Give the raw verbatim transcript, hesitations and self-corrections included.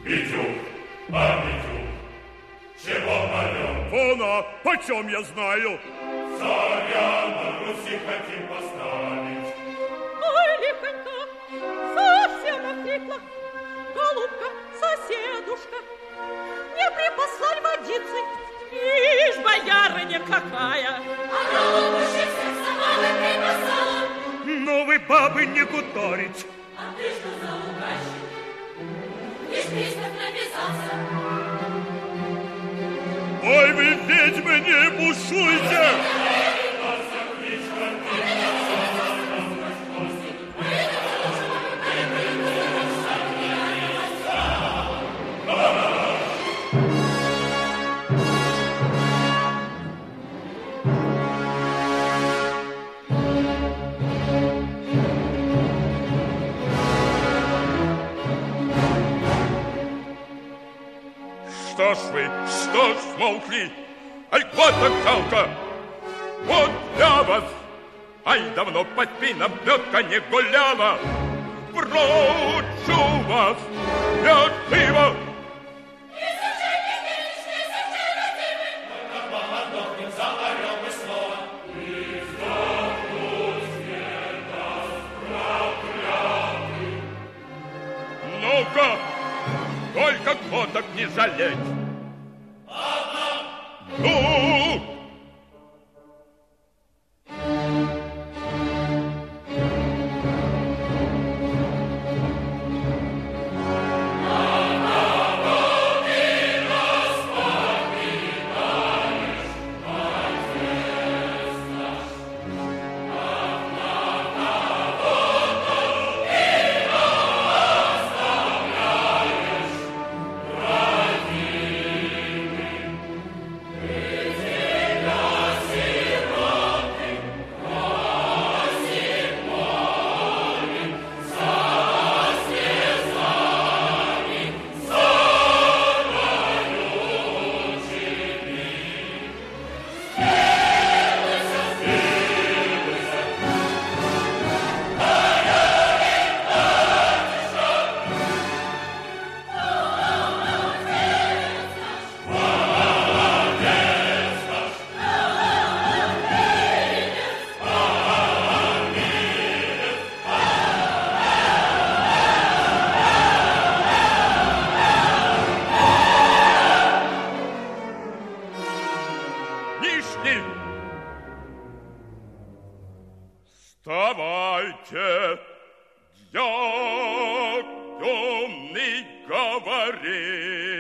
Петюх, а Петюх, чего орём? Вона, почем я знаю? Царя на Руси хотим поставить. Ой, лихонько, совсем охрипла. Голубка, соседушка, не припаслать водицы. Ишь, боярыня какая! А голубушек всех сама бы припасала. Ну вы, бабы, не гуторить. А ты что за указчик? Лишь пристав написался. Ой, вы, ведьмы, не бушуйте! Что ж вы, что ж смолкли? Ай, вот окалка! Вот для вас! Ай, давно по спинам пётка не гуляла! Прочу вас! Я живо! Ну-ка! Только глоток не жалеть! Ну! Вставайте, дьяк темный говорит.